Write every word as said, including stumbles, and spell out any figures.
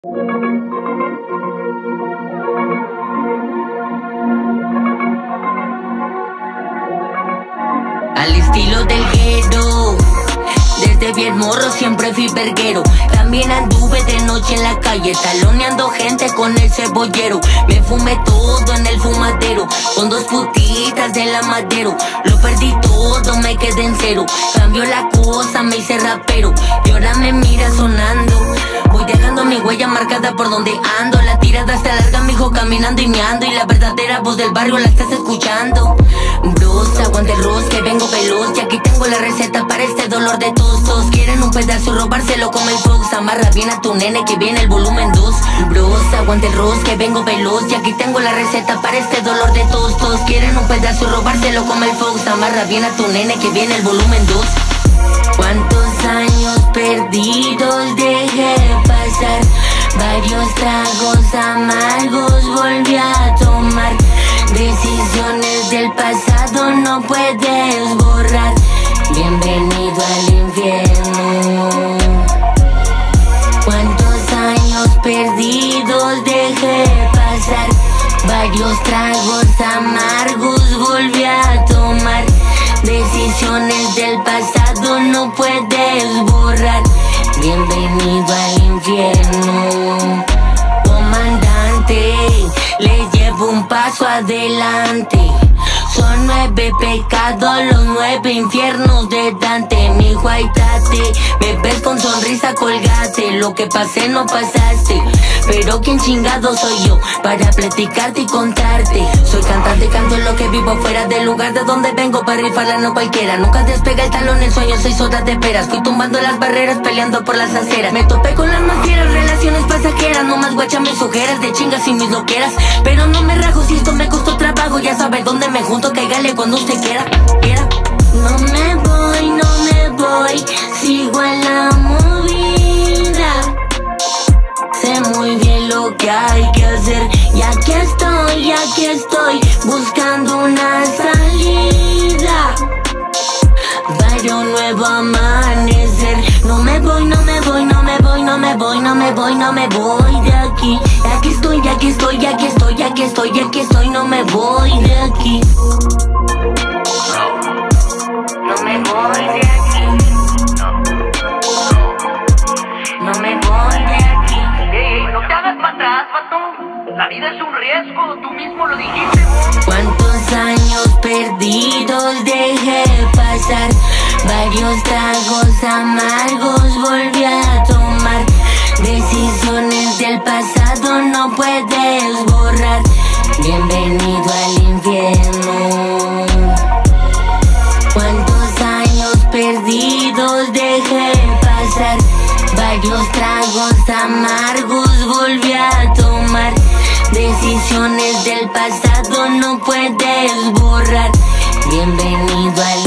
Al estilo del guero, desde bien morro siempre fui verguero. También anduve de noche en la calle, taloneando gente con el cebollero. Me fumé todo en el fumadero, con dos putitas de la madero. Lo perdí todo, me quedé en cero. Cambió la cosa, me hice rapero, y ahora me mira sonando. Voy dejando mi huella marcada por donde ando. La tirada está larga, mijo, caminando y meando, y la verdadera voz del barrio la estás escuchando. Bros, aguante el ros, que vengo veloz, y aquí tengo la receta para este dolor de tos. Todos quieren un pedazo, robárselo como el Fox. Amarra bien a tu nene que viene el volumen dos. Bros, aguante el ros, que vengo veloz, y aquí tengo la receta para este dolor de tos. Todos quieren un pedazo, robárselo como el Fox. Amarra bien a tu nene que viene el volumen dos. Cuántos años perdidos dejé pasar, varios tragos amargos volví a tomar. Decisiones del pasado no puedes borrar. Bienvenido al infierno. Cuántos años perdidos dejé pasar, varios tragos amargos volví a tomar. Decisiones del pasado no puedes borrar. Bienvenido al infierno. Comandante, les llevo un paso adelante. Son nueve pecados, los nueve infiernos de Dante. Mi guaitate, me ves con sonrisa, colgate. Lo que pasé no pasaste, pero quién chingado soy yo para platicarte y contarte. Soy cantante, canto lo que vivo fuera del lugar de donde vengo, para rifarla no cualquiera. Nunca despega el talón, el sueño, soy soda de peras. Fui tumbando las barreras, peleando por las aceras. Me topé con las más fieras, relaciones pasajeras. No más guacha mis ojeras de chingas y mis loqueras. Pero no me rajo si esto me costó trabajo. Ya sabes dónde me junto, cáigale cuando usted quiera, quiera. No me voy, no me voy, sigo en la movida. Sé muy bien lo que hay que hacer, y aquí estoy, y aquí estoy, buscando una salida para un nuevo amanecer. No me voy, no me voy, no me voy, no me voy, no me voy, no me voy de aquí. Y aquí estoy, y aquí estoy, y aquí estoy, y aquí estoy, y aquí estoy, no me voy de aquí. No me voy de aquí. No me voy de aquí. Ey, no te hagas para atrás, vato. La vida es un riesgo, tú mismo lo dijiste. Cuántos años perdidos dejé pasar, varios tragos amargos volví a tomar. Decisiones del pasado no puedes borrar. Bienvenido al infierno. Cuántos años perdidos dejé pasar, varios tragos amargos volví a tomar. Decisiones del pasado no puedes borrar. Bienvenido al